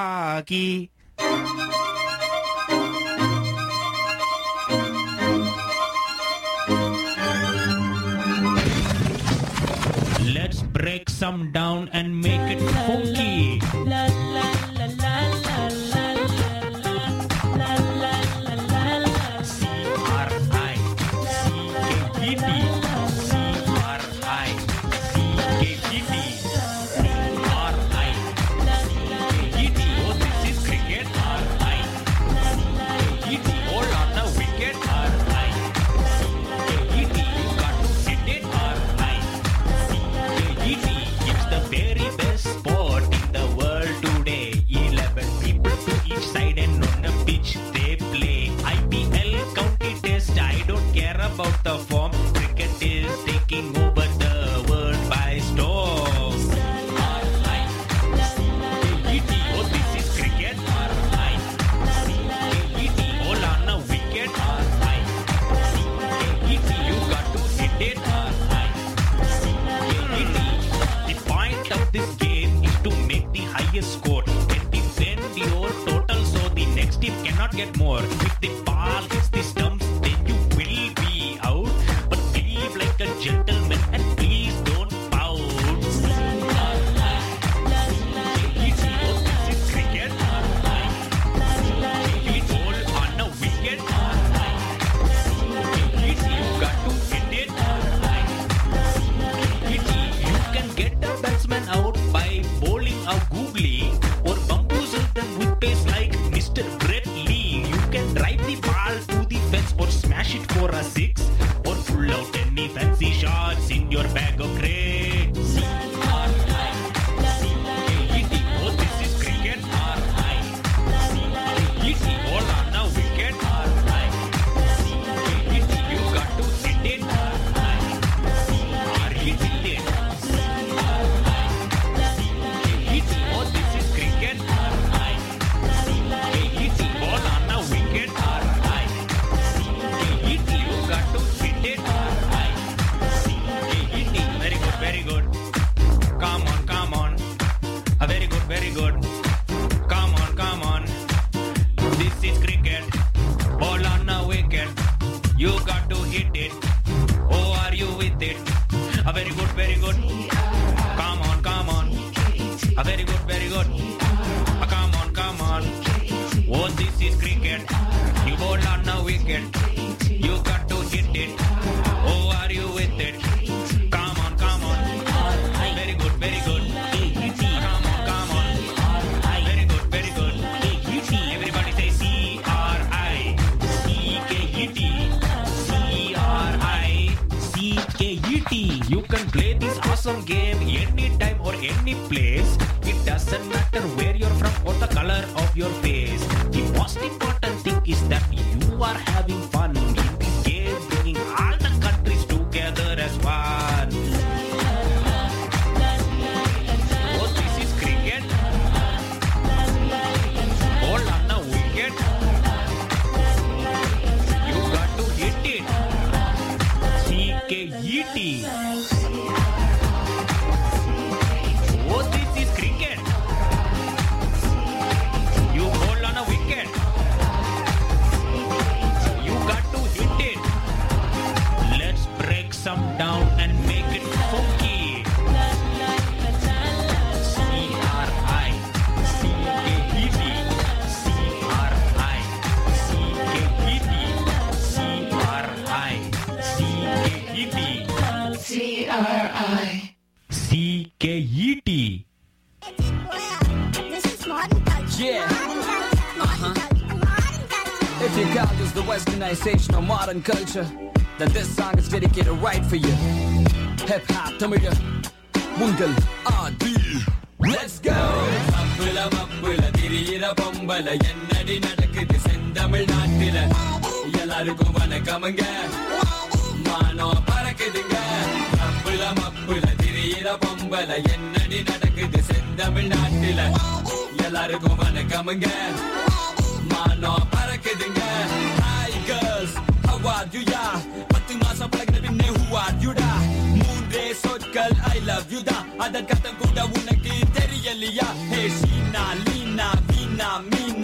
Ragi. Let's break some down and make it funky. La la la la la la la la la la la. C-R-I-C-K-E-T. C-R-I-C-K-E-T. C-R-I-C-K-E-T. Oh, this is cricket. R-I-C-K-E-T. All on the wicket. R-I-C-K-E-T. You got to hit it. R-I-C-K-E-T. It's the very best sport in the world today. 11 people to each side and on the pitch they play. IPL county test, I don't care about the form. Cricket is taking over the world by storm. R-I-C-K-E-T. Oh, this is cricket. R-I-C-K-E-T. All on a wicket. R-I-C-K-E-T. You got to hit it. R-I-C-K-E-T. The point of this game is to make the highest score and defend your total so the next team cannot get more. If the ball hits the stumps, then you will be out. But behave like a gentleman and please don't pout. R-I-C-K-E-T. Oh, this is cricket. R-I-C-K-E-T. All on a wicket. R-I-C-K-E-T. You got to hit it. R-I-C-K-E-T. You can get the batsman out by bowling a googly or bamboozle them with pace like Mr. Brett Lee. You can drive the ball to the fence or smash it for a six or pull out any fancy shots in your bag of grades. R-I-C-K-E-T. Oh, this is cricket. R-I-C-K-E-T. All on a wicket. R-I-C-K-E-T. You got to hit it. R-I-C-K-E-T. R-I-C-K-E-T. Oh, this is cricket. R-I-C-K-E-T. Ball on a wicket. R-I-C-K-E-T. You got to hit it. R-I-C-K-E-T. Very good, very good. Come on, come on. Very good, very good. Come on, come on. This is cricket. Ball on a wicket. You got to hit it. Oh, are you with it? Very good, very good. Come on, come on. Very good, very good. Come on, come on. Oh, this is cricket. You ball on a wicket. You got to hit it. Oh, are you with it? Come on, come on. Very good, very good. Come on, come on. Very good, very good. Everybody say C-R-I-C-K-E-T. C-R-I-C-K-E-T. You can play this awesome game anytime or any place. It doesn't matter where you're from or the color of your face. The most important thing is that you are having fun in this game, bringing all the countries together as one. Oh, this is cricket. Hold on a wicket. You got to hit it. C-K-E-T. Oh, this is cricket. You hold on a wicket. You got to hit it. Let's break some down and make it funky. C-R-I-C-K-E-T. C-R-I-C-K-E-T. C-R-I-C-K-E-T. C-R-I-C-K-E-T. This is modern culture. Yeah. Modern culture. If you call this the westernization of modern culture, then this song is dedicated right for you. Hip hop, Tamil, Mungal, Adi. Let's go! மப்புல மப்புல திரியிற பொம்பல என்னடி நடக்குது செந்தமிழ் நாட்டில எல்லாருக்கும் வணக்கமுங்க மானம் பறக்குதுங்க மப்புல மப்புல திரியிற பொம்பல என்னடி நடக்குது செந்தமிழ் நாட்டில எல்லாருக்கும் வணக்கமுங்க மானம் பறக்குதுங்க. Hi girls, how are you ya? 10 மாசம் பழகின பின்னே who are you da? மூன்றே சொற்கள் I love you da. அதன் கத்தம் கூட உனக்கு தெரியலையா? Hey Sheena, Leena,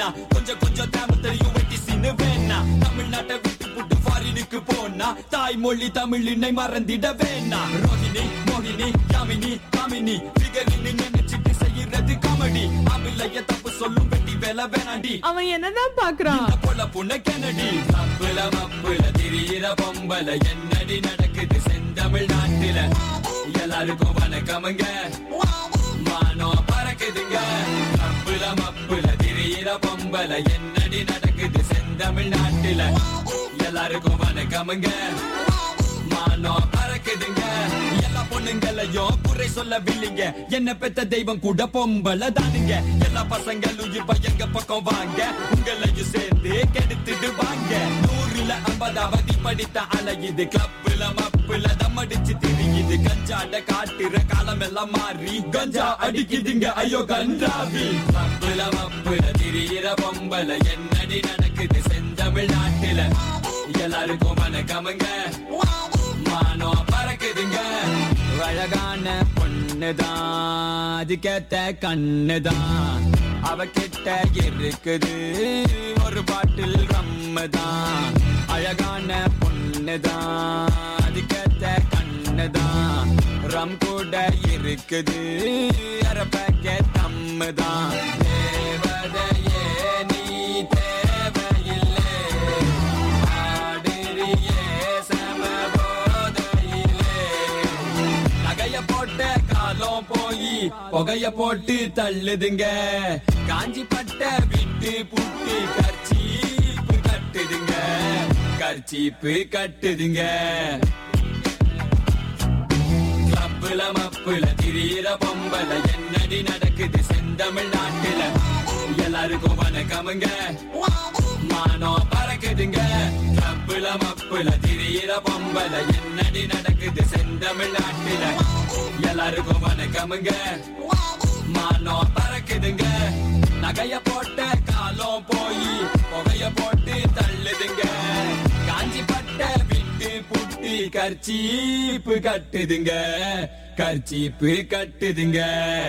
வேணா கொஞ்சம் கொஞ்சம் தமிழ் தெரியும் வெட்டி சின்ன வேணா தமிழ்நாட்டை விட்டு புட்டு ஃபாரினுக்கு போனா தாய்மொழி தமிழினை மறந்திட வேணா ரோஹிணி மோகினி யாமினி காமினி பிகரின்னு நினைச்சிட்டு செய்யறது காமெடி அமிலைய தப்பு சொல்லும் வெட்டி வேலை வேணாண்டி அவன் என்னதான் பாக்குறான் போல புண்ண கெனடி மப்புல மப்புல திரியிற பொம்பல என்னடி நடக்குது செந்தமிழ் நாட்டுல எல்லாருக்கும் வணக்கமுங்க மானம் பறக்குதுங்க மப்புல மப்புல திரியிற பொம்பல என்னடி நடக்குது செந்தமிழ் நாட்டுல எல்லாருக்கும் வணக்கமுங்க மானம் பறக்குதுங்க எல்லா பொண்ணுங்களையும் குறை சொல்லவில்லைங்க என்ன பெத்த தெய்வம் கூட பொம்பளை தானுங்க எல்லா பசங்களும் இப்ப எங்க பக்கம் வாங்க உங்களையும் சேர்ந்து கெடுத்துட்டு வாங்க 100ல 50வது படித்த அலையுது கிளப்புல மப்புல தம்மடிச்சு திரியுது கஞ்சாட காட்டுற காலம் எல்லாம் மாறி கஞ்சா அடிக்குதுங்க ஐயோ கஞ்சாவி மப்புல மப்புல திரியிற பொம்பளை என்னடி நடக்குது செந்தமிழ் நாட்டுல எல்லாருக்கும் வணக்கமுங்க மானம் பறக்குதுங்க அழகான பொண்ணுதான் அதுக்கேத்த கண்ணுதான் அவகிட்ட இருக்குது ஒரு பாட்டில் ரம்முதான் அழகான பொண்ணுதான் அதுக்கேத்த கண்ணுதான் ரம் கூட இருக்குது அரை பேக்கெட் தம்முதான் தேவதையே நீ தேவையில்லை ஆடிரியே போட்ட காலம் போய் புகைய போட்டு தள்ளுதுங்க காஞ்சி பட்ட விட்டு புட்டு கர்ச்சீப்பு கட்டுதுங்க கர்ச்சீப்பு கட்டுதுங்க கிளப்புல மப்புல திரியிற பொம்பல என்னடி நடக்குது செந்தமிழ் நாட்டுல எல்லாருக்கும் வணக்கமுங்க மானம் பறக்குதுங்க கிளப்புல மப்புல திரியிற பொம்பல என்னடி நடக்குது செந்தமிழ் நாட்டுல எல்லாருக்கும் வணக்கமுங்க மானம் பறக்குதுங்க நகைய போட்ட காலம் போய் புகைய போட்டு தள்ளுதுங்க காஞ்சி பட்ட விட்டு புட்டி கர்ச்சீப்பு கட்டுதுங்க கர்ச்சீப்பு கட்டுதுங்க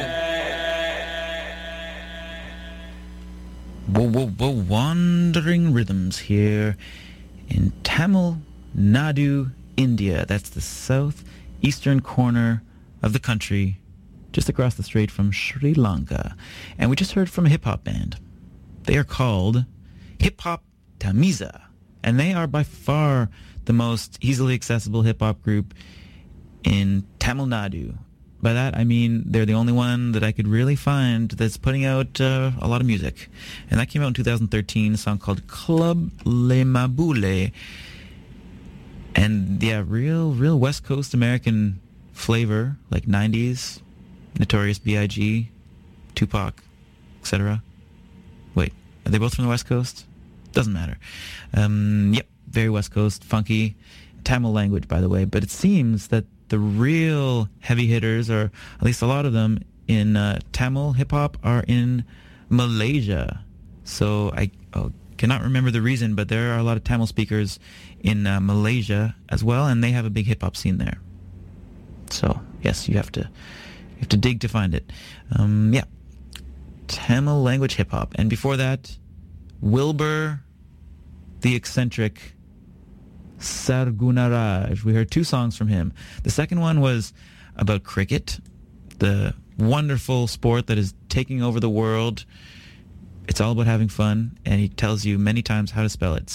Whoa, wandering rhythms here in Tamil Nadu, India. That's the southeastern corner of the country, just across the strait from Sri Lanka. And we just heard from a hip-hop band. They are called Hip Hop Tamiza, and they are by far the most easily accessible hip-hop group in Tamil Nadu. By that, I mean they're the only one that I could really find that's putting out a lot of music. And that came out in 2013, a song called Club Le Mabule. And yeah, real West Coast American flavor, like 90s, Notorious B.I.G., Tupac, etc. Wait, are they both from the West Coast? Doesn't matter. Yep, very West Coast, funky, Tamil language, by the way. But it seems that the real heavy hitters, or at least a lot of them in Tamil hip-hop, are in Malaysia. So I cannot remember the reason, but there are a lot of Tamil speakers in Malaysia as well, and they have a big hip-hop scene there. So yes, you have to dig to find it. Yeah, Tamil language hip-hop. And before that, Wilbur the Eccentric Sargunaraj. We heard 2 songs from him. The second one was about cricket, the wonderful sport that is taking over the world. It's all about having fun, and he tells you many times how to spell it.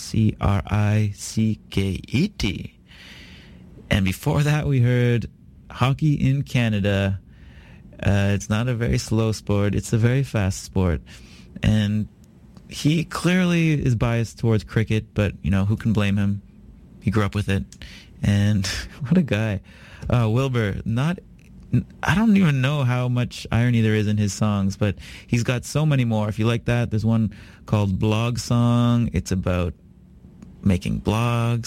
Cricket. And before that, we heard hockey in Canada. It's not a very slow sport. It's a very fast sport. And he clearly is biased towards cricket, but, you know, who can blame him? He grew up with it. And what a guy. Wilbur, I don't even know how much irony there is in his songs, but he's got so many more. If you like that, there's one called Blog Song. It's about making blogs.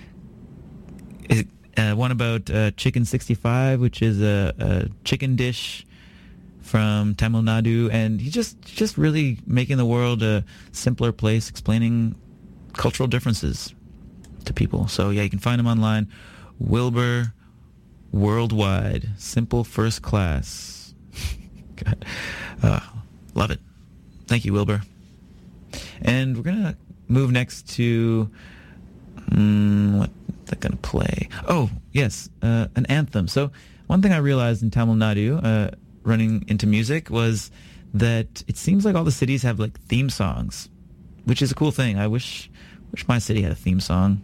One about Chicken 65, which is a chicken dish from Tamil Nadu. And he's just really making the world a simpler place, explaining cultural differences to people. So yeah, you can find him online. Wilbur Worldwide, simple first class. God. Love it. Thank you, Wilbur. And we're going to move next to... what they're going to play? Oh, yes, an anthem. So one thing I realized in Tamil Nadu, running into music, was that it seems like all the cities have like theme songs, which is a cool thing. I wish my city had a theme song.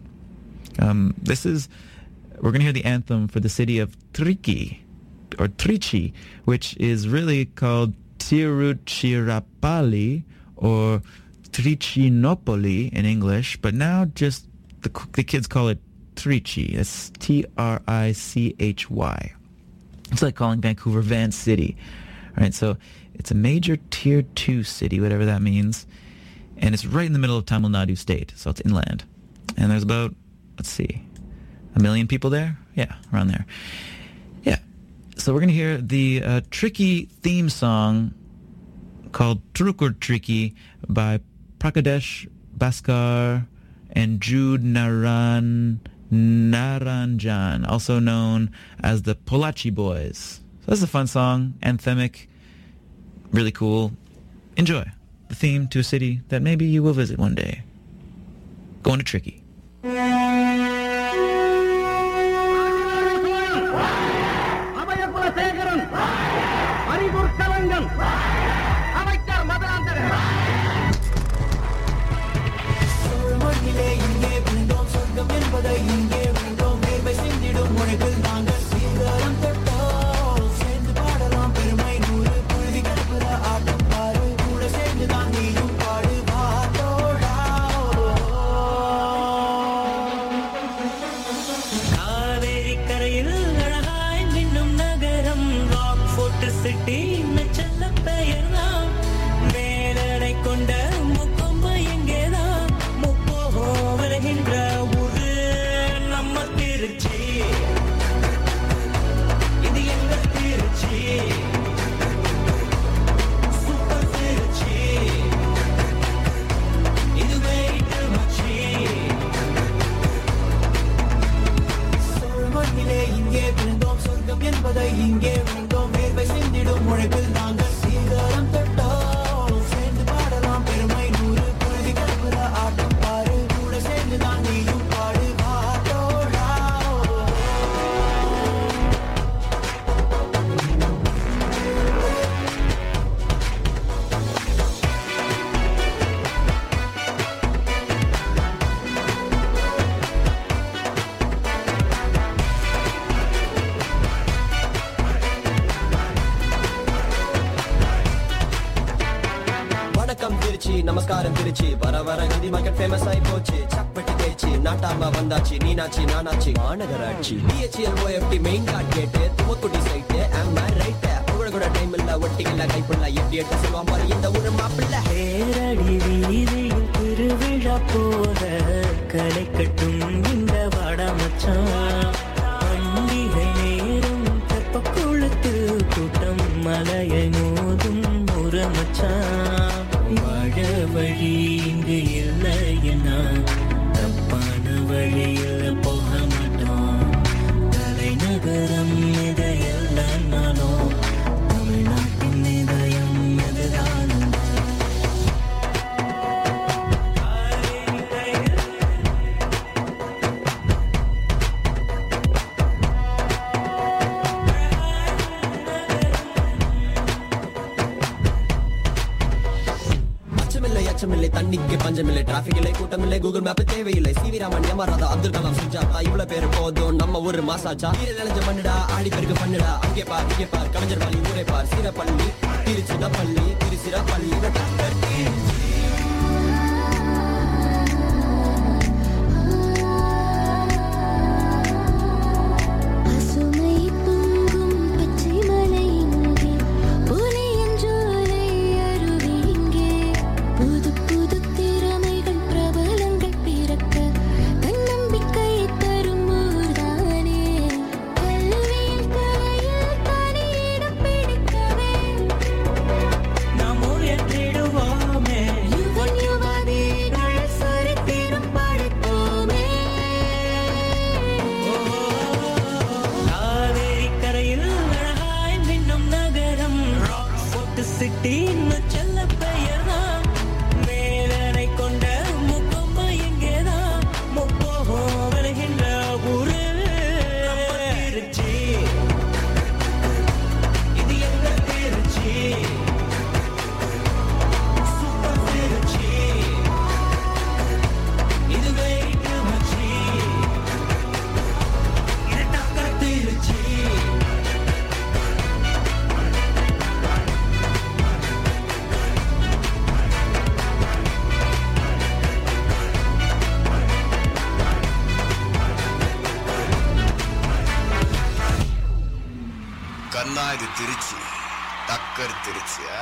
We're going to hear the anthem for the city of Trichy, which is really called Tiruchirappalli or Trichinopoli in English, but now just the kids call it Trichy. That's Trichy. It's like calling Vancouver Van City. All right, so it's a major tier 2 city, whatever that means, and it's right in the middle of Tamil Nadu state, so it's inland. And there's about, let's see, 1 million people there? Yeah, around there. Yeah. So we're going to hear the Trichy theme song called Trukur Trichy by Prakadesh Bhaskar and Jude Naranjan, also known as the Polachi Boys. So this is a fun song, anthemic, really cool. Enjoy the theme to a city that maybe you will visit one day. Going to Trichy. நமஸ்காரம் திருச்சி வர வர Hindi market famous ஆயி போச்சு சப்பட்டி தேச்சி நாட்டாம வந்தாச்சு நீனாச்சி நானாச்சி மாநகராட்சி BHEL OFT main card கேட்டு துவக்குடி site ஆம் ரைட் உங்கள கூட டைம் இல்ல ஒட்டிக்கல கைப்புள்ள எப்படி எட்ட சொல்லுவான் பாரு இந்த ஊரு மாப்பிள்ள பேரடி வீதியில் திருவிழா போல களை கட்டும் இந்த வாடா மச்சான் பண்டிகை நேரம் தெப்பக்குளத்தில் கூட்டம் மலையை மோதும் ஒரு மச்சான் வாழ வழி இங்கு இல்லையனா தப்பான வழியில் போக மாட்டோம் தலைநகரம் இதையெல்லாம் தமிழ்நாட்டின் இதயம் எதுதான் அச்சமில்லை தண்ணிக்கு பஞ்சமில்லை டிராபிக் இல்லை கூட்டமில்லை கூகுள் மேப் தேவையில்லை சிவி ராமன் யமராதா அப்துல் கலாம் சுஜாதா இவ்வளவு பேரு போதும் நம்ம ஊரு மாசாச்சா நினைஞ்ச பண்ணுடா ஆடி பெருக்கு பண்ணுடா அங்கே பார் இங்கே பார் கலைஞர் பள்ளி ஊரை பார் சீரப்பள்ளி திருச்சிராப்பள்ளி திருச்சிராப்பள்ளி நாம் ஊர் எற்றிடும் திருச்சி டக்கர் திருச்சியா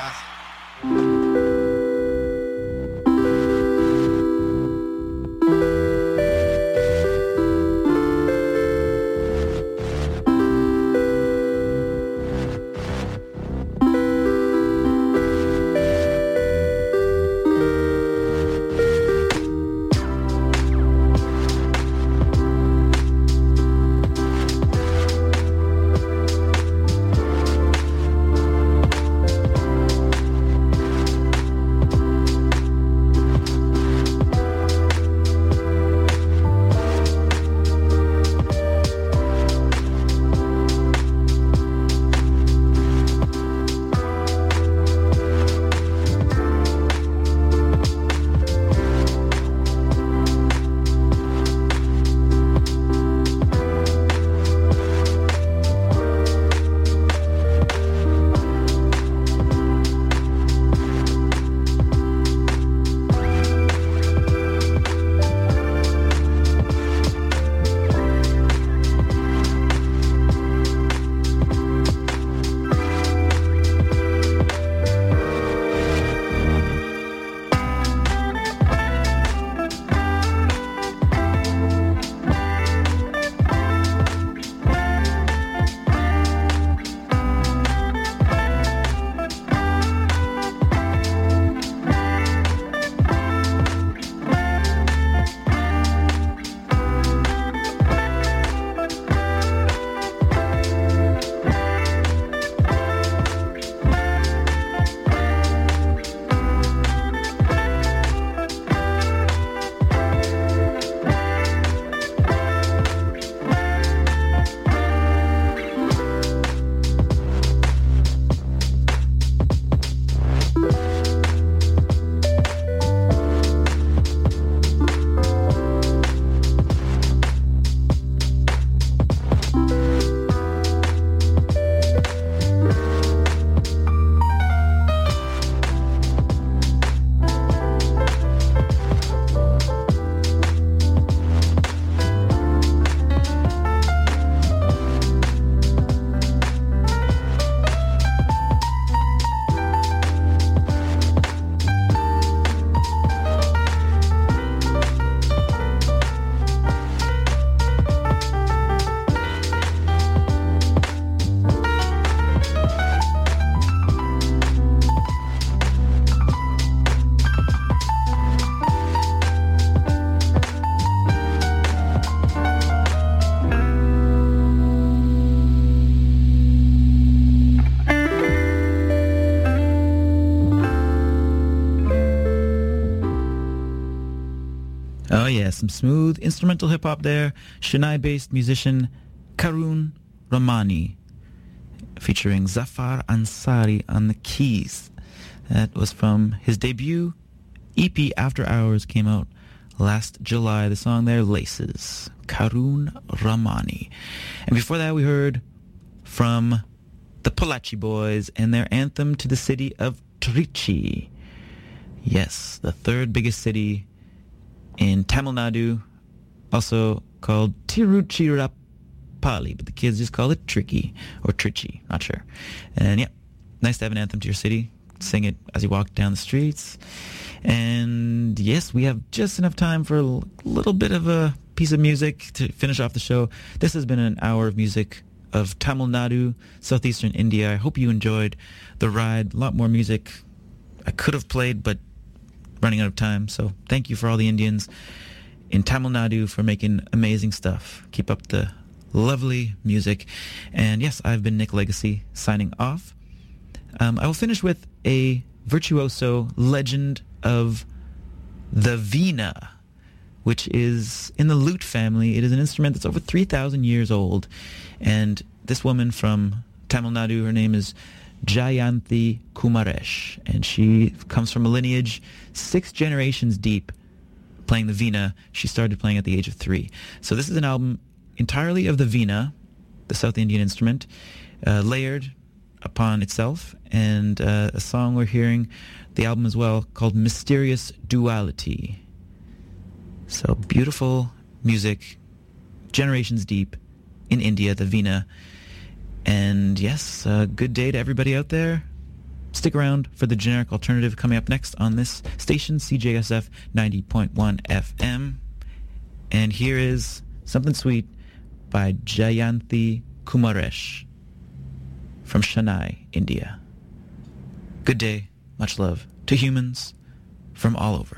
Oh yeah, some smooth instrumental hip-hop there. Chennai-based musician Karun Ramani featuring Zafar Ansari on the keys. That was from his debut EP After Hours, came out last July. The song there, Laces. Karun Ramani. And before that we heard from the Polachi Boys and their anthem to the city of Trichy. Yes, the third biggest city in Tamil Nadu, also called Tiruchirappalli, but the kids just call it Tricky or Trichy, not sure. And yeah, nice to have an anthem to your city. Sing it as you walk down the streets. And yes, we have just enough time for a little bit of a piece of music to finish off the show. This has been an hour of music of Tamil Nadu, southeastern India. I hope you enjoyed the ride. A lot more music I could have played, but running out of time. So thank you for all the Indians in Tamil Nadu for making amazing stuff. Keep up the lovely music. And yes, I've been Nick Legacy signing off. I will finish with a virtuoso legend of the Veena, which is in the lute family. It is an instrument that's over 3,000 years old. And this woman from Tamil Nadu, her name is Jayanthi Kumaresh, and she comes from a lineage 6 generations deep playing the Veena. She started playing at the age of 3. So this is an album entirely of the Veena, the South Indian instrument, layered upon itself, and a song we're hearing, the album as well, called Mysterious Duality. So beautiful music, generations deep in India, the Veena. And yes, good day to everybody out there. Stick around for the generic alternative coming up next on this station, CJSF 90.1 FM. And here is Something Sweet by Jayanthi Kumaresh from Chennai, India. Good day, much love to humans from all over.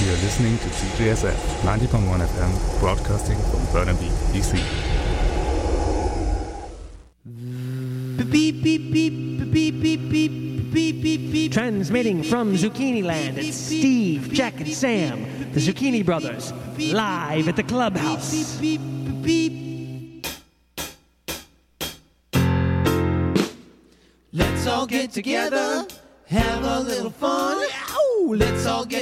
You're listening to CJSF 90.1 FM, broadcasting from Burnaby, BC. Beep, beep, beep, beep, beep, beep, beep, beep, beep. Transmitting from Zucchini Land, it's Steve, Jack, and Sam, the Zucchini Brothers, live at the clubhouse. Beep, beep, beep, beep. Let's all get together, have a little fun. Ow! Let's all get